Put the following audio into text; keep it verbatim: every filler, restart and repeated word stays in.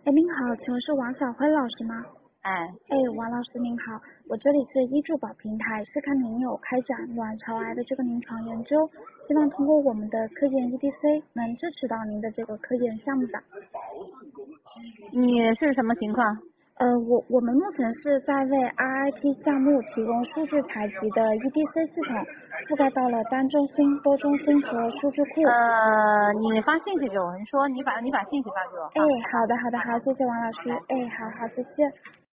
哎，您好，请问是王小辉老师吗？ 哎， 哎，王老师您好，我这里是医助宝平台，是看您有开展卵巢癌的这个临床研究，希望通过我们的科研 E D C 能支持到您的这个科研项目的。 你是什么情况？ 呃，我我们目前是在为 R I T 项目提供数据采集的 E D C 系统，覆盖到了单中心、多中心和数据库。 呃，你发信息给我，你说你把你把信息发给我哎， 哈。 好的好的好，谢谢王老师。哎，好好谢谢。